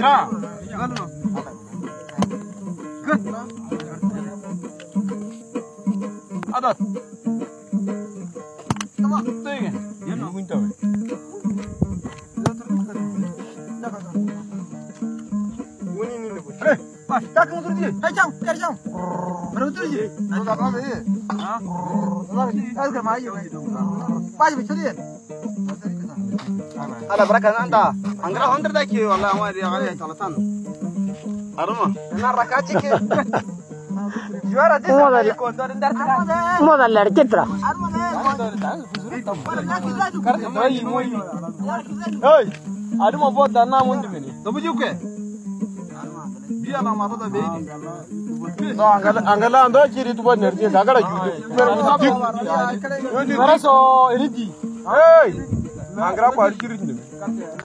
Ya. Adat. Tama, tingin. Yan ang winter. Eh, pas, dah kamu turun je. Hai, jam, cari jam. Baru turun je. Baru tak apa je. Ha? Tahu ke mai? Pas bicara dia. Ala berakan anda. Anggra 100 dah kiri, wallah awak dia kali salatan. Aruma. Nak rakaci ke? Juara je. Moda la arquetra. Hey, ada mau buat dana mundi ni. Tahu juga? Dia nama apa tadi? No, angala anda kiri tu buat nerji. Agak lagi. Merasa ini. Hey, anggra kuali kiri ni.